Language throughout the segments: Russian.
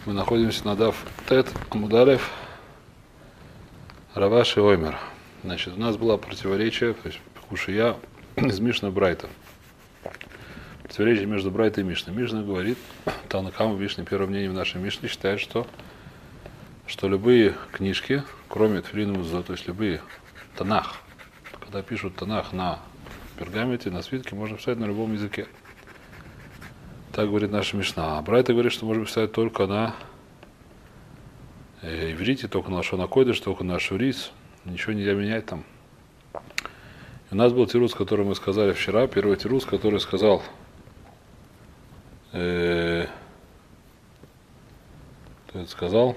Мы находимся на Дав Тет Амудалев Раваши Оймер. Значит, у нас было противоречие, то есть Кушия из Мишна Брайта. Противоречие между Брайтой и Мишной. Мишна говорит, Танакама Мишна, первое мнение в нашей Мишне, считает, что любые книжки, кроме Тфилин Музо, то есть любые Танах, когда пишут Танах на пергаменте, на свитке, можно писать на любом языке. Так говорит наша Мишна. А Брайта говорит, что можно писать только на иврите, только на лашон а-койдеш, только на шурис. Ничего нельзя менять там. И у нас был тирус, который мы сказали вчера. Первый тирус, который сказал кто это сказал?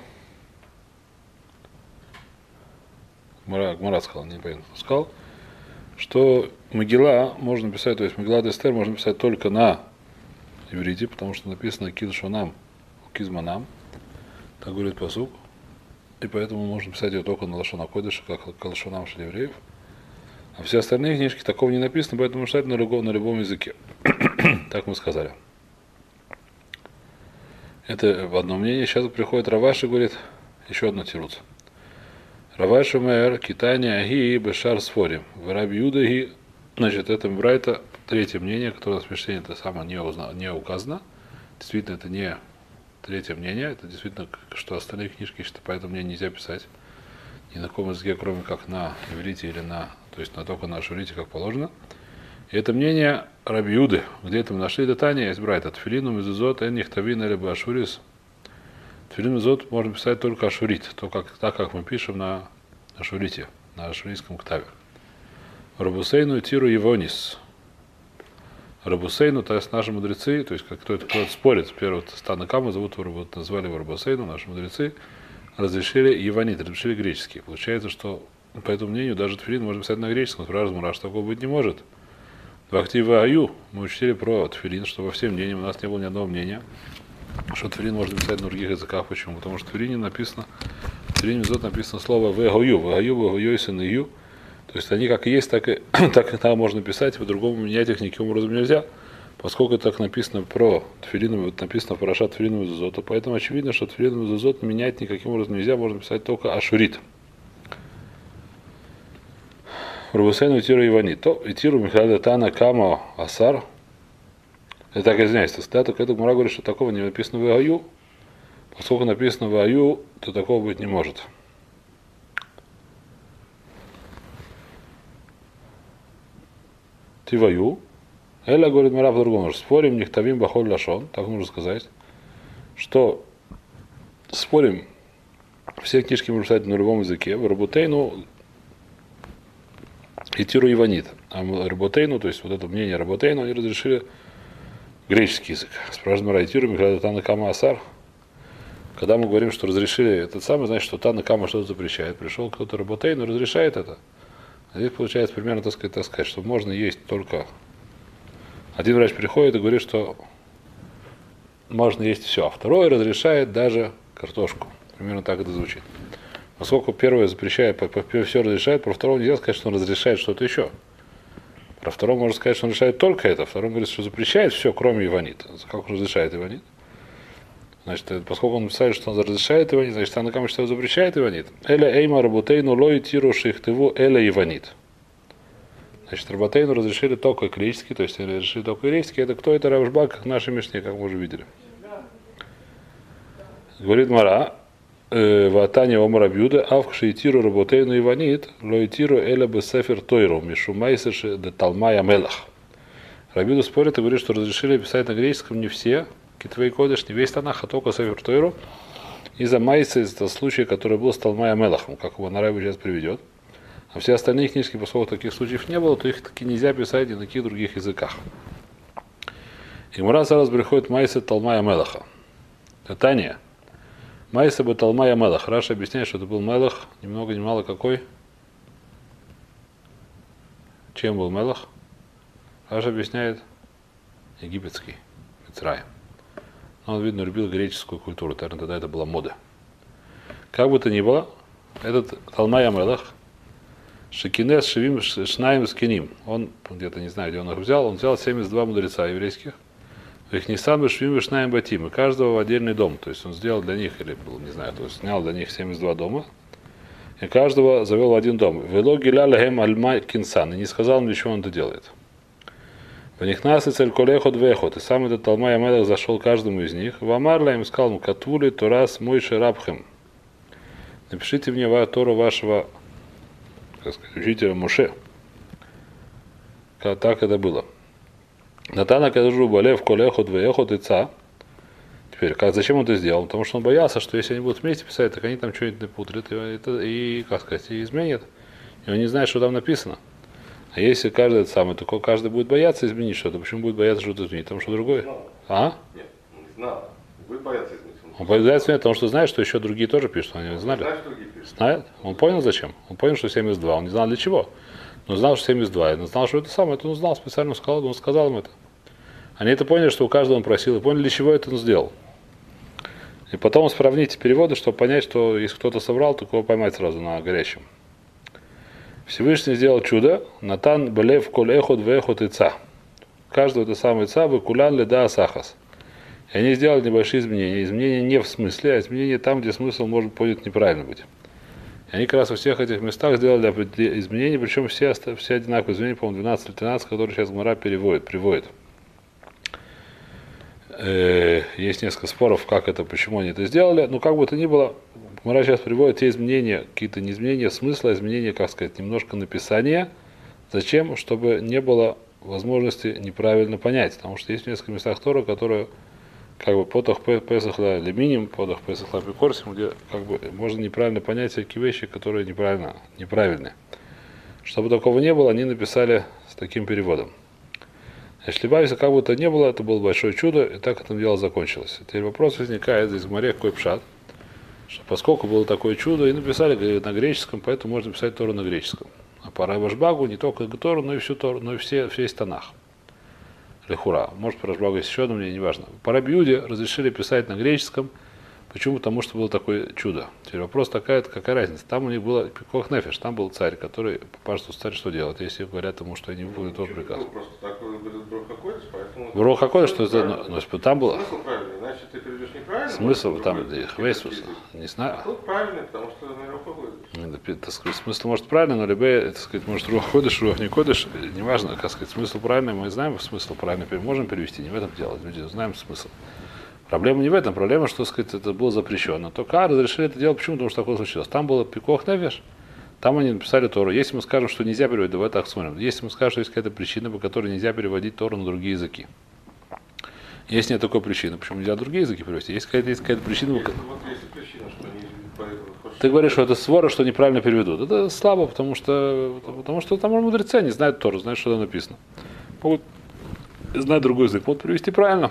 Гмара сказал, не понятно. Сказал, что Могила можно писать, то есть Мегилат Эстер можно писать только на иврите, потому что написано Килшонам, Кизманам, так говорит пасук, и поэтому можно писать ее только на лашон а-койдеш, как лашонам евреев. А все остальные книжки такого не написано, поэтому можно писать на любом языке. Так мы сказали. Это в одно мнение. Сейчас приходит Раваши, говорит, еще одно тируц. Раваши мэр, китания аги, бешар сфорим. В Раби Юдаги, значит, это Брайта, третье мнение, которое в Мишне это самое не указано. Действительно, это не третье мнение, это действительно, что остальные книжки, что по этому мнению нельзя писать ни на каком языке, кроме как на иврите или то есть только на шурите, как положено. И это мнение Раби Юды. Где это мы нашли? Это Таня есть Брайта. Тфилину мезузот энних тавин или башурис. Тфилин мезузот можно писать только ашурит, так как мы пишем на ашурите, на ашурийском ктаве. Рабусейну тиру евонис. Рабусейну, то есть наши мудрецы, то есть кто-то спорит, первого Танакама зовут его, назвали его Рабусейну, наши мудрецы разрешили еванит, разрешили греческий. Получается, что по этому мнению даже тфилин можно писать на греческом, Мураш такого быть не может. В активе Аю мы учили про тфилин, что во всем мнениям у нас не было ни одного мнения, что тфилин можно писать на других языках. Почему? Потому что в тфилине написано, в тфилине написано слово вегою, вегойсен и ю. То есть они как есть, так и там можно писать, и по-другому менять их никаким образом нельзя. Поскольку так написано про тфилин, написано парашат тфилин мезузот, поэтому очевидно, что тфилин мезузот менять никаким образом нельзя, можно писать только ашурит. Рабусейну тиру иванит. То и тиру Михаила Тана Кама Асар. Это так извиняюсь, да, только это Гмара говорит, что такого не написано в Аю. Поскольку написано в Аю, то такого быть не может. Ты вою. Эля говорит Мара по-другому. Спорим, нихтавим бахоль лашон. Так можно сказать. Что спорим, все книжки можно писать на любом языке. В Рабутейну и тиру иванит. А Рабутейну, то есть вот это мнение Рабутейну, они разрешили греческий язык. Спрашивает Мара и тиру Михаила Тана Кама Асар. Когда мы говорим, что разрешили этот самый, значит, что Тана Кама что-то запрещает. Пришел кто-то Рабутейну, разрешает это. А здесь получается примерно так сказать, что можно есть только... Один врач приходит и говорит, что можно есть все, а второй разрешает даже картошку. Примерно так это звучит. Поскольку первое запрещает, все разрешает, про второго нельзя сказать, что он разрешает что-то еще. Про второго можно сказать, что он решает только это. Второй говорит, что запрещает все, кроме иванита. Как он разрешает иванит? Значит, поскольку он написал, что он разрешает иванит, значит, Танакама что запрещает иванит. Эля эйма работейну лой тиру шихтыву эля иванит. Значит, Рабатейну разрешили только греческий, то есть разрешили только греческий. Это кто? Это Равшбак, наши Мишне, как мы уже видели. Говорит Мара, Ватане Омара Бьюда, Авкши и Тиру Рабатейну Иванит, лой тиру эля бесефер тойру, мишумайсеши де талмая мелах. Рабиуда спорит и говорит, что разрешили писать на греческом не все, Китвей Кодеш, не весь Танах, а только Сефер Тойру. Из-за Майса, из-за случая, который был с Талмая Мелахом, как его Нарайбу сейчас приведет. А все остальные книжки, поскольку таких случаев не было, то их таки нельзя писать ни на каких других языках. И Мурат сразу приходит Майса Талмая Мелаха. Таня. Майса бы Талмая Мелах. Раша объясняет, что это был Мелах, ни много ни мало какой. Чем был Мелах? Раша объясняет египетский, Мицрай. Он, видно, любил греческую культуру, тогда это была мода. Как бы то ни было, этот Талмай Амелах, Шекинес Шевим Шнаим Скиним, он где-то, не знаю, где он их взял, он взял 72 мудреца еврейских, Их Нисан Бешвим Вишнаем Батим, и каждого в отдельный дом. То есть он сделал для них, или, не знаю, то есть снял для них 72 дома, и каждого завел в один дом. Вело гиля лахем альма кинсан, и не сказал им, для чего он это делает. В них нас и цель колехот вехот, и сам этот Талмай Амелах зашел каждому из них. В Амарла им сказал ему, Катвули Торас Мойше Рабхем. Напишите мне Тору вашего, как сказать, учителя Моше. Так это было. Натана кажу болев колехот вехот и ца. Теперь, зачем он это сделал? Потому что он боялся, что если они будут вместе писать, так они там что-нибудь напутрят и, как сказать, и изменят. И он не знает, что там написано. А если каждый это самый, то каждый будет бояться изменить что-то. Почему будет бояться что-то изменить? Потому что другой. А? Нет, он не знал. Будет бояться изменить. Он боится изменить, потому что знает, что еще другие тоже пишут. Они знали. Знает, что другие пишут. Знает? Он понял зачем? Он понял, что 72. Он не знал для чего. Но знал, что 72. И знал, что это самое. Это он знал, специально сказал, он сказал им это. Они это поняли, что у каждого он просил. И поняли, для чего это он сделал. И потом сравните переводы, чтобы понять, что если кто-то соврал, то кого поймать сразу на горячем. Всевышний сделал чудо. Натан белев коль эхот вехот и ца. Каждого это самое ца кулян леда асахас. И они сделали небольшие изменения. Изменения не в смысле, а изменения там, где смысл может понят неправильно быть. И они как раз во всех этих местах сделали изменения, причем все одинаковые изменения, по-моему, 12 или 13, которые сейчас Гмара приводит. Есть несколько споров, как это, почему они это сделали. Но как бы то ни было, Гмара сейчас приводит те изменения, какие-то не изменения смысла, а изменения, как сказать, немножко написания. Зачем? Чтобы не было возможности неправильно понять. Потому что есть в нескольких местах Тора, которые как бы потах Песахла лиминим, потах Песахла пикорсим, где как бы можно неправильно понять всякие вещи, которые неправильные. Чтобы такого не было, они написали с таким переводом. Если Бависа как бы то не было, это было большое чудо, и так это дело закончилось. Теперь вопрос возникает здесь в море какой пшат, что поскольку было такое чудо, и написали на греческом, поэтому можно писать Тору на греческом. А по Рашбагу не только Тору, но и всю Тору, но и весь Танах. Лехура. Может, по Рашбагу есть еще одно мнение, неважно. По Раби Юде разрешили писать на греческом. Почему? Потому что было такое чудо. Теперь вопрос такая, какая разница. Там у них было Пикох Нефеш, там был царь, который попажется царь, что делать, если говорят ему, что они выполнят тот приказ. Просто такой Брух Хакодиш, поэтому... Брух Хакодиш, что это, но там было... Смысл правильный, иначе ты перейдешь неправильно. Смысл там, Хвейсус, не знаю. А тут правильный, потому что на Рух Хакодиш. Так сказать, смысл может правильный, но любые, так сказать, может Рух Ходиш, Рух не Ходиш, неважно, как сказать, смысл правильный, мы знаем смысл правильный, можем перевести, не в этом дело, люди знаем смысл. Проблема не в этом, проблема, что, сказать, это было запрещено. Только разрешили это делать, почему? Потому что такое случилось. Там было Пикох Нефеш, там они написали Тору. Если мы скажем, что нельзя переводить, давай так смотрим. Если мы скажем, что есть какая-то причина, по которой нельзя переводить Тору на другие языки. Если нет такой причины, почему нельзя другие языки перевести? Есть какая-то причина. Вот есть причина, что они... Ты говоришь, что это свора, что неправильно переведут. Это слабо, потому что там мудрецы не знают Тору, знают, что там написано. Могут знать другой язык, могут перевести правильно.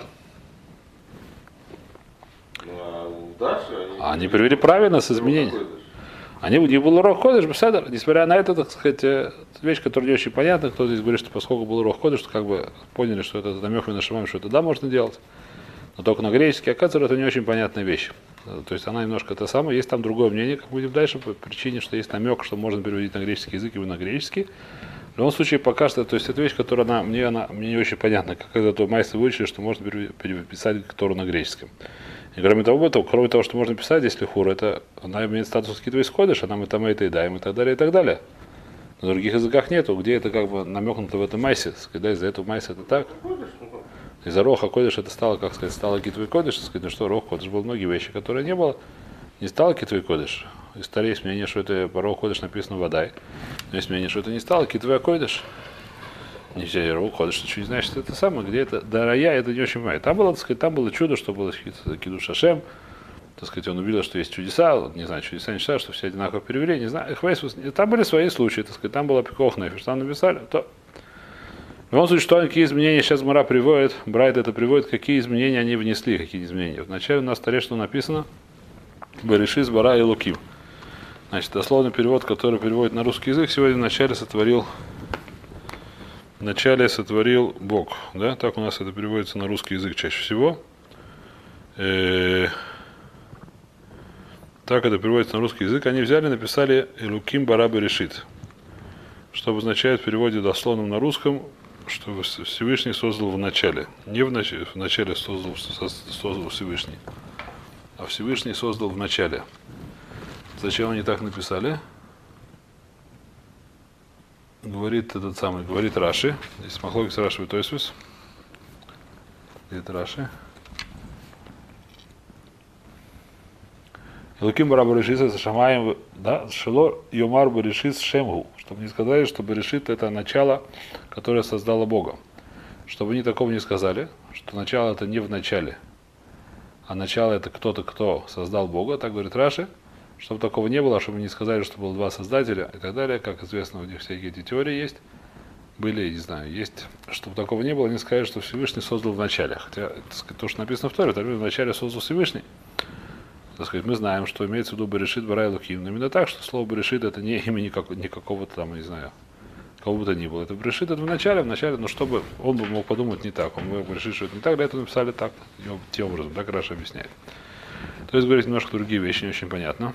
Они перевели правильно с изменением. Они у них был Рух Ходиш, Беседер. Несмотря на это, так сказать, вещь, которая не очень понятна, кто здесь говорит, что поскольку был Рух Ходиш, что как бы поняли, что это намек на Шамам, что это да, можно делать. Но только на греческий, оказывается, это не очень понятная вещь. То есть она немножко это самое. Есть там другое мнение, как будем дальше, по причине, что есть намек, что можно переводить на греческий язык и на греческий. В любом случае, пока что, то есть это вещь, которая мне не очень понятна, как это то майсы выучили, что можно переписать Тору на греческом. И кроме того, что можно писать здесь лихур, это она имеет статус какие-то исходишь, а нам это и даем, и так далее, и так далее. На других языках нету, где это как бы намекнуто в этом майсе, когда из-за этого майса это так. Из-за Роха Кодиш это стало, как сказать, стало Китвой Кодиш, сказать, ну что, Рох Кодиш было многие вещи, которые не было, не стало Китвой Кодиш. И старее есть мнение, что это по Рох Кодиш написано водай. Но есть мнение, что это не стало Китвой Кодиш. Не все Рох Кодиш, что не значит, это самое, где это Дарая, это не очень понимает. Там было, так сказать, там было чудо, что было Кидуш Ашем. Так сказать, он увидел, что есть чудеса, не знаю, чудеса не считают, что все одинаково перевели, не знаю, там были свои случаи, так сказать, там было Пикох Нефеш, там написали, то в любом случае, что какие изменения сейчас Гмара приводит, Брайт это приводит, какие изменения они внесли, какие изменения. Вначале у нас в что написано Берешис, Бара и Луким. Значит, дословный перевод, который переводит на русский язык, сегодня вначале сотворил Бог. Да? Так у нас это переводится на русский язык чаще всего. Так это переводится на русский язык. Они взяли, написали Элуким Бара Берешит, что обозначает в переводе дословном на русском что Всевышний создал в начале. Не в начале создал Всевышний, а Всевышний создал в начале. Зачем они так написали? Говорит Раши. Здесь махлокис Раши и Тойсвис. Говорит Раши. Элоким bara Берешит с Шамаем, да, Шело Йомар Берешит Шемгу, чтобы не сказали, что Берешит это начало, которое создало Бога. Чтобы они такого не сказали, что начало это не в начале, а начало это кто-то, кто создал Бога, так говорит Раши, чтобы такого не было, чтобы не сказали, что было два создателя и так далее, как известно, у них всякие эти теории есть, были, не знаю, есть, чтобы такого не было, они сказали, что Всевышний создал в начале. Хотя, так сказать, то, что написано в Торе, это в начале создал Всевышний. Так сказать, мы знаем, что имеется в виду Берешит Бара Элоким. Но именно так, что слово Берешит это не имя никакого-то там, не знаю, кого бы то ни было. Это Берешит это в начале, но чтобы он бы мог подумать не так. Он мог решить, что это не так, для этого написали так, тем образом, так Раша объясняет. То есть говорит немножко другие вещи, не очень понятно.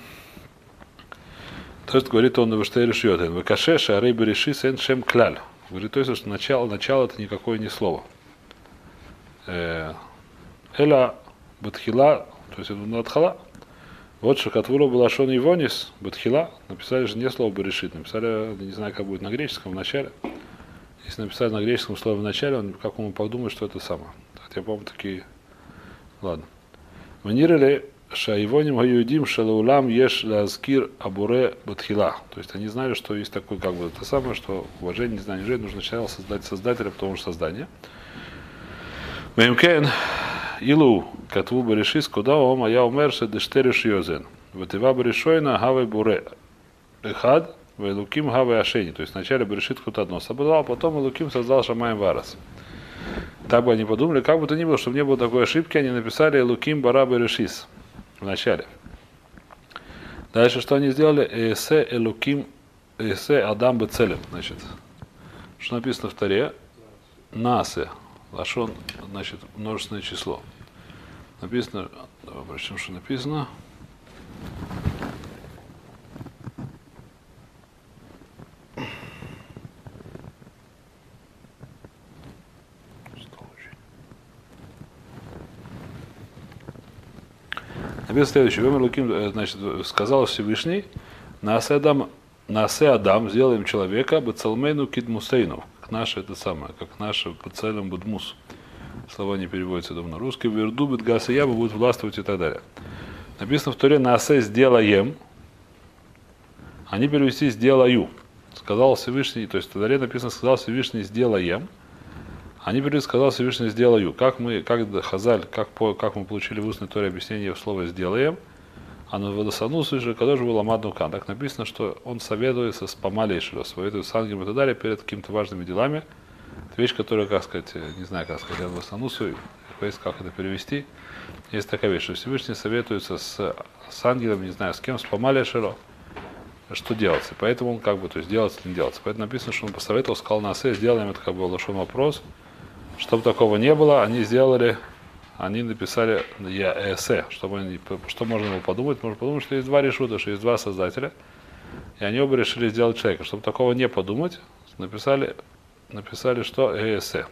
То есть говорит он в Штейре Шьотен, в Каше Шарей Берешит Сен Шем Кляль. Говорит, то есть, что начало это никакое не слово. Эла Батхила, то есть это Надхала. Вот Шакатвура была Шон Ивонис, Батхила, написали же не слово Берешит, написали, не знаю, как будет на греческом в начале. Если написали на греческом слово в начале, как он подумает, что это самое. Хотя, по-моему, такие... Ладно. Манирали Шаивоним Гаюдим Шалаулам Еш Лазкир Абуре Батхила. То есть они знали, что есть такое, как бы, это самое, что уважение, не знаю, нужно сначала создать создателя, потому что создание. Мемкен Илу Катву Берешис, куда ом, а я умерше дештериш йозен. Ватива Берешойна Гавай Буре Эхад, Вайлуким Гавай Ашени. То есть вначале Берешит кто-то одно создал, а потом Илуким создал Шамаем Варас. Так бы они подумали, как бы то ни было, чтобы не было такой ошибки, они написали Илуким Бара Берешис в начале. Дальше что они сделали? Эсе Илуким Эсе Адам Бецелем. Значит, что написано в Торе? Насе. Лашон, значит, множественное число. Написано, давай прочтем, что написано. Написано следующее. Значит, сказал Всевышний, Наасе Адам, сделаем человека, Бацалмейну Кидмусейну. Наше это самое, как наше по целям Будмус. Слова не переводятся на русский. Верду Бетгаса Яба будет властвовать и так далее. Написано в Торе Наасе сделаем. Они перевести сделаю. Сказал Всевышний, то есть в Торе написано сказал Всевышний сделаем. Они перевели сказал Всевышний сделаю. Как Хазаль, как мы получили в устной Торе объяснение слова сделаем. А на Вадасану слышали, когда же был Амаднукан. Так написано, что он советуется с Памалейшило, советуется с ангелом и так далее перед какими-то важными делами. Это вещь, которая, как сказать, не знаю, как сказать, Вадасанусу, как это перевести. Есть такая вещь, что Всевышний советуется с ангелом, не знаю, с кем, с Памалейшило, что делать. И поэтому он как бы, то есть делать или не делать. Поэтому написано, что он посоветовал, сказал Наасе, сделаем, это как бы лошон вопрос. Чтобы такого не было, они написали эссе, что можно было подумать. Можно подумать, что есть два решута, что есть два создателя. И они оба решили сделать человека. Чтобы такого не подумать, написали что эссе.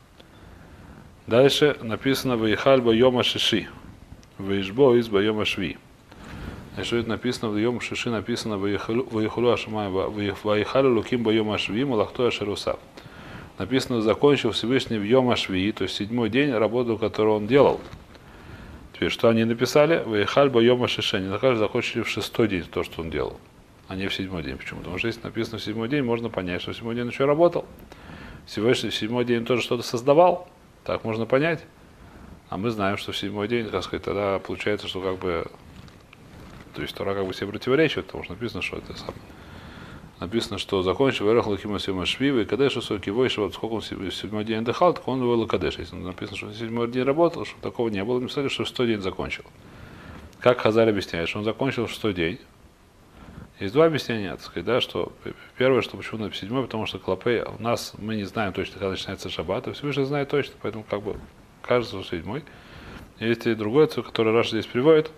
Дальше написано «Ваихаль ба йома шиши». «Ваишбо из ба йома шви». Значит, что это написано в йома шиши, написано «Ваихалю ашамай ваихалю луким ба йома шви, малахто ашеруса». Написано, закончил Всевышний в Йом Ашвии, то есть седьмой день, работу, которую он делал. Теперь, что они написали? Ваихаль ба Йом Ашиши. Они закончили в шестой день то, что он делал, а не в седьмой день. Почему? Потому что если написано в седьмой день, можно понять, что в седьмой день он еще работал. Всевышний в седьмой день тоже что-то создавал. Так можно понять. А мы знаем, что в седьмой день, как сказать, тогда получается, что как бы... То есть Тора как бы себе противоречит, потому что написано, что это самое. Написано, что закончил Вайрах Лакима Сема Швива и Кадеша Соки Войшева, сколько он в седьмой день отдыхал, так он вывел Кадеша. Если написано, что в седьмой день работал, чтобы такого не было, написали, что в шестой день закончил. Как Хазаль объясняет, что он закончил в шестой день. Есть два объяснения, так сказать, да, что первое, что почему на седьмой, потому что Клопей у нас, мы не знаем точно, когда начинается шаббат, а Всевышний знает точно, поэтому как бы кажется, что седьмой. Есть и другое, которое Раша здесь приводит,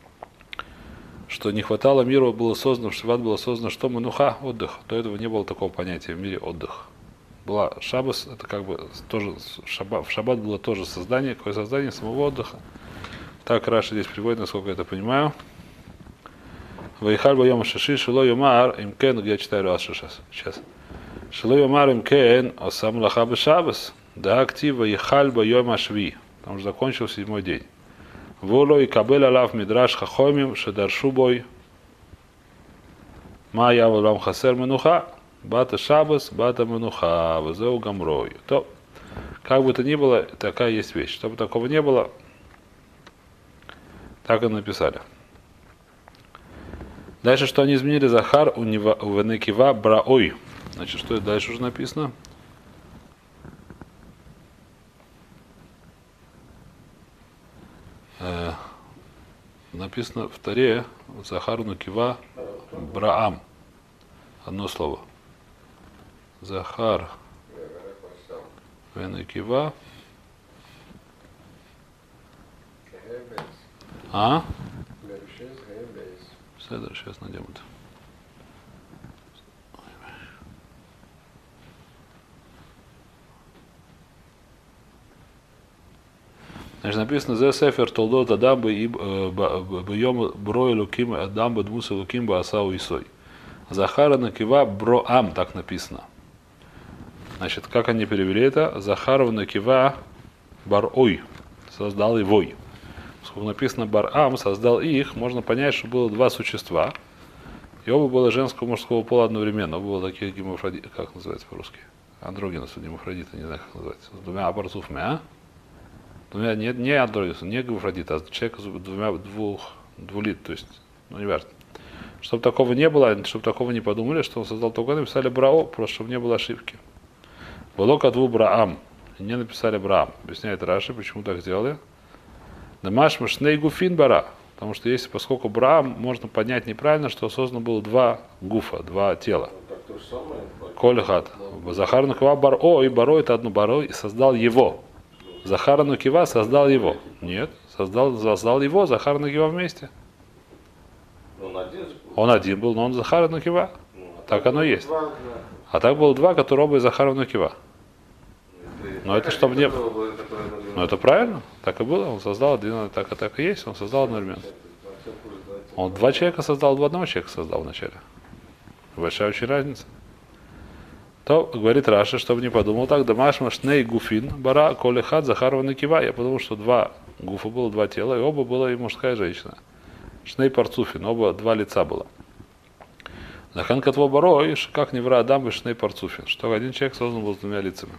что не хватало миру, было создано, в Шаббат было создано, что мануха, отдых. До этого не было такого понятия в мире отдых. была шаббас, это как бы тоже в шаббат было тоже создание, какое создание самого отдыха. Так Раши здесь приводит, насколько я это понимаю. Ваихаль боем шиши шило юмар имкен, где я читаю раз сейчас. Шило юмар имкен, осам лаха бешаббас. Да актив ваихаль боем ашви. Там уже закончил 7-й день. Воло и кабель алав мидраш хахомим шедаршу бой. Ма яволам хасер менуха. Бата шаббас, бата менуха. Вазеу гамрой. То, как бы то ни было, такая есть вещь. Чтобы такого не было, так и написали. Дальше, что они изменили Захар у Венекива Браой. Значит, что дальше уже написано? Написано в Таре Захар Нукива Браам. Одно слово. Захар Венекива. А? Сейчас найдем это. Значит, написано «Зе сефер толдот адам бьем бро луким адам бдмуса луким баасау исой». Захара накива броам, так написано. Значит, как они перевели это? Захаров накива барой, создал его. Поскольку написано Барам, создал их, можно понять, что было два существа. И оба было женского и мужского пола одновременно. Оба было таких гемофродиты, как называется по-русски? Андрогинусы, гемофродиты, не знаю, как называется. С двумя апартуфами, а? Двумя, не андрогинусы, не гемофродиты, а человек с двулит, то есть, ну, не важно. Чтобы такого не было, чтобы такого не подумали, что он создал только, написали Брао, просто чтобы не было ошибки. Волока дву Браам. Не написали Браам. Объясняет Раши, почему так сделали. Дамаш машней гуфин бара. Потому что если, поскольку Браам, можно понять неправильно, что создано было два гуфа, два тела. Колехат. Захар Нукива Баро, и Баро это одно Баро, и создал его. Захар Нукива создал его. Нет, создал его, Захар Нукива вместе. Он один был, но он Захар Нукива. Так оно и есть. А так было два, которые оба из Захара Нукива. Но это чтобы не было. Ну это правильно, так и было. Он создал один, так и есть, он создал одновременно. Он два человека создал, два одного человека создал вначале. Большая очень разница. То говорит Раша, чтобы не подумал так, Дамаш машней гуфин бара колехат Захарова накива. Я подумал, что два гуфа было, два тела, и оба было и мужская, и женщина. Шней парцуфин, оба два лица было. Нахан катво баро, и как не вра Адам и шней парцуфин, что один человек создан был с двумя лицами.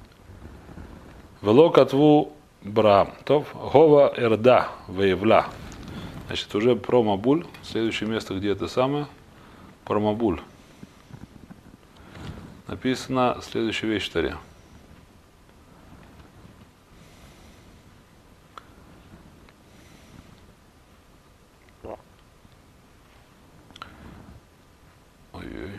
Вело катву Брам. То Гова Эрда Ваевла. Значит, уже про Мабуль. Следующее место, где это самое. Про Мабуль. Написано следующая вещь в Таре. Ой-ой.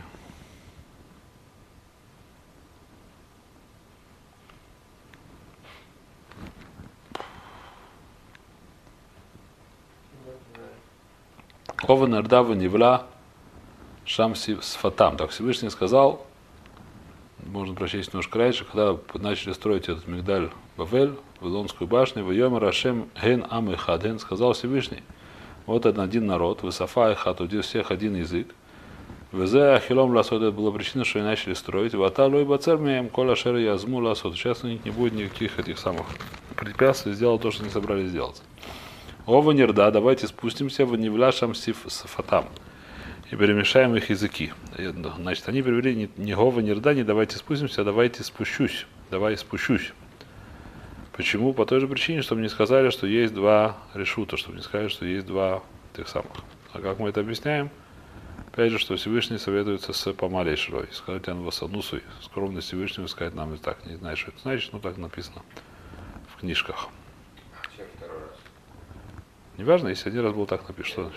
Овен Эрдава Невла Шамси Сфатам. Так Всевышний сказал, можно прочесть немножко раньше, когда начали строить этот Мигдаль Бавель, Вавилонскую башню, Вайомер Рашем Ген Ам Эхад, Ген сказал Всевышний, вот один народ, Высафа Эхад, у всех один язык. Везе Ахилом Ласот, это была причина, что они начали строить. Ваталу и Бацермеем, Кола Шер Язму Ласот. Сейчас у них не будет никаких этих самых препятствий, сделал то, что они собрались сделать. Ова нерда, давайте спустимся в Невляшам Сифатам и перемешаем их языки. Значит, они перевели не Гова нерда, не давайте спустимся, а давайте спущусь. Давай спущусь. Почему? По той же причине, чтобы не сказали, что есть два решута, чтобы не сказали, что есть два тех самых. А как мы это объясняем? Опять же, что Всевышний советуется с Памалей Шрой. Сказать Анвасанусуй. Скромность Всевышнего сказать нам и так. Не знаю, что это значит, но так написано в книжках. Неважно, если один раз был так написано, что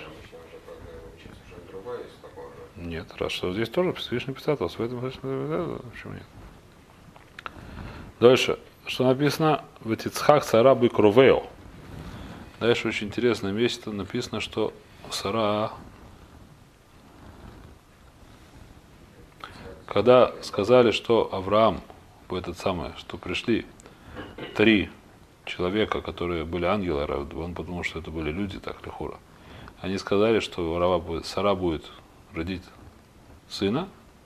нет, раз что здесь тоже Всевышний писатель, в этом почему нет? Дальше, что написано в Тицхак Сара Быкровео. Дальше очень интересное место написано, что Сара, когда сказали, что Авраам, этот самый, что пришли 3 человека, которые были ангелы, он подумал, что это были люди, так лихура. Они сказали, что Сара будет родить сына.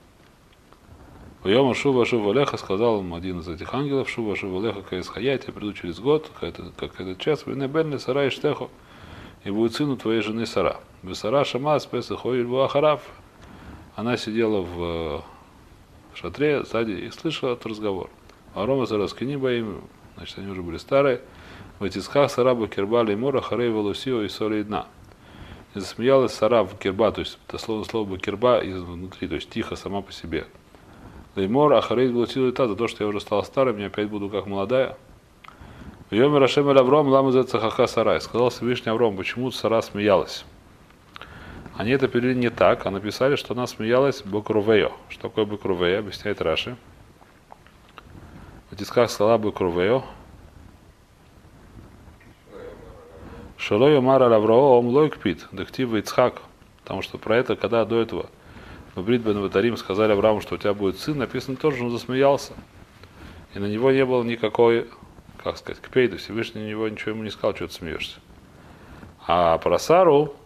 Йома Шува Шува Леха, сказал ему один из этих ангелов, Шува Шува Леха Каисхая, я приду через год, как этот час, Венебельный Сара и Штехо, и будет сыну твоей жены Сара. Сара Шама Спесах Оильбу Ахарав. Она сидела в шатре сзади и слышала этот разговор. Арома Сараскини боим, значит, они уже были старые. В этисках Сара Бакирба Леймора Харей Валусио и Соли дна. И засмеялась Сара в Кирба, то есть дословно слово Бакирба изнутри, то есть тихо сама по себе. Леймор Ахарей Валусио и та, за то, что я уже стала старой, я опять буду как молодая. В Йоме Рашем Эль Авром Лама Зецахаха Сарай. Сказал Всевышний Авром, почему Сара смеялась. Они это перевели не так, а написали, что она смеялась Бакрувео. Что такое Бакрувео? Объясняет Раши. В тисках сказала Бакрувео. Шалой Мара Лавраом Лойкпит, Дактив Ицхак. Потому что про это, когда до этого в Брит бен Ватарим сказали Аврааму, что у тебя будет сын, написано тоже, что он засмеялся. И на него не было никакой, как сказать, кпейда. Всевышний на него ничего ему не сказал, что ты смеешься. А про Сару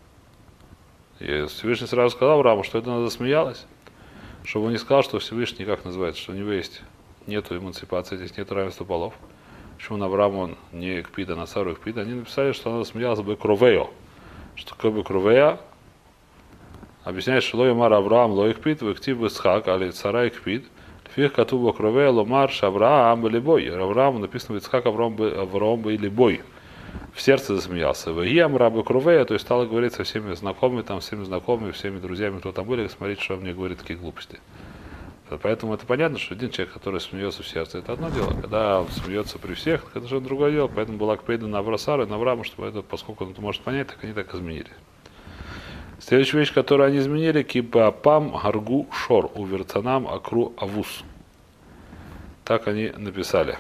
и Всевышний сразу сказал Аврааму, что это она засмеялась, чтобы он не сказал, что Всевышний, как называется, что у него есть, нету эмансипации, здесь нет равенства полов. Почему на Авраама он не кпида, на Сару кпида? Они написали, что она засмеялась бы кровео. Что такое бы кровея? Объясняет, что лой мар Авраам лой кпид, в актив бы схак, али цара кпид. Фих катуба кровея ломар шавраам бы либой. Аврааму написано в Ицхак Авраам бы и либой. В сердце засмеялся. Вагиам рабы кровея, то есть стало говорить со всеми знакомыми, там, всеми знакомыми, всеми друзьями, кто там были, смотрите, что он мне говорит такие глупости. Поэтому это понятно, что один человек, который смеется в сердце, это одно дело. Когда он смеется при всех, это же другое дело. Поэтому была кпейда на Аврасара и на Авраама, чтобы это, поскольку он это может понять, так они так изменили. Следующая вещь, которую они изменили, кибапам гаргу шор, уверцанам акру авус. Так они написали.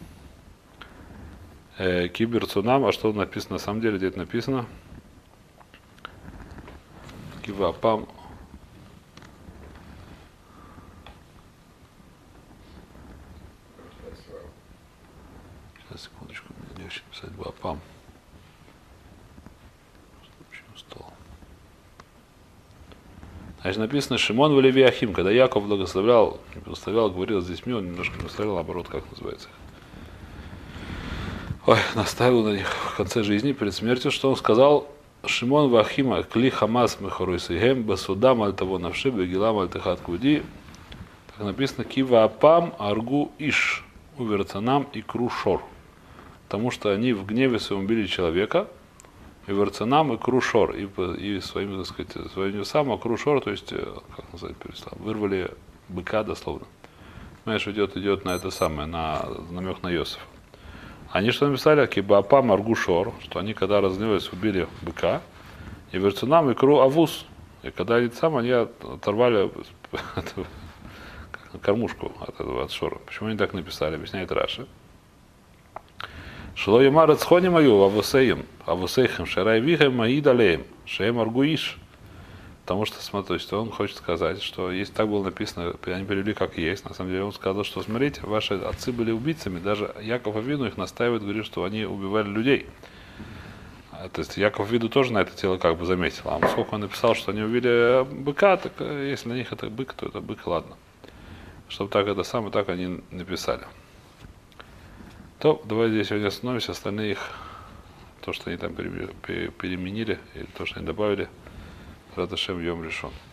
Киберцунам, а что написано на самом деле, где это написано? Кибапам. Сейчас, секундочку, мне легче писать Бапам. Очень устал. Значит, написано Шимон в Левиахим, когда Яков благословлял, не благословлял, говорил с детьми, он немножко благословлял, наоборот, как называется. Ой, наставил на них в конце жизни, перед смертью, что он сказал Шимон Вахима, Кли Хамас Мехоруйсигем, Басудам Альтаво Навши, Бегилам Альтахат Куди. Так написано Кива Апам Аргу Иш, Уверцанам и Крушор. Потому что они в гневе своем убили человека, и верцанам и крушор, и своим, так сказать, своим весам, крушор, то есть, как назвать, вырвали быка дословно. Понимаешь, идет на это самое, на намек на Йосифа. Они что написали? Кибаапам аргушор, что они, когда разгневались, убили быка, и верцанам и кру авус. И когда они сам, они оторвали кормушку от шора. Почему они так написали? Объясняет Раши. Шло Ямар Цхони мою, авусейхем, шарай вихем, маидалеем, шеем аргуиш. Потому что, смотрите, что он хочет сказать, что если так было написано, они перевели как есть, на самом деле он сказал, что смотрите, ваши отцы были убийцами, даже Яков Авину их настаивает, говорит, что они убивали людей. То есть Яков Авину тоже на это тело как бы заметил. А поскольку он написал, что они убили быка, так если на них это бык, то это бык, ладно. Чтобы так это самое, так они написали. То, давай здесь сегодня остановимся, остальные их, то, что они там переменили, или то, что они добавили, Радашем Йом решен.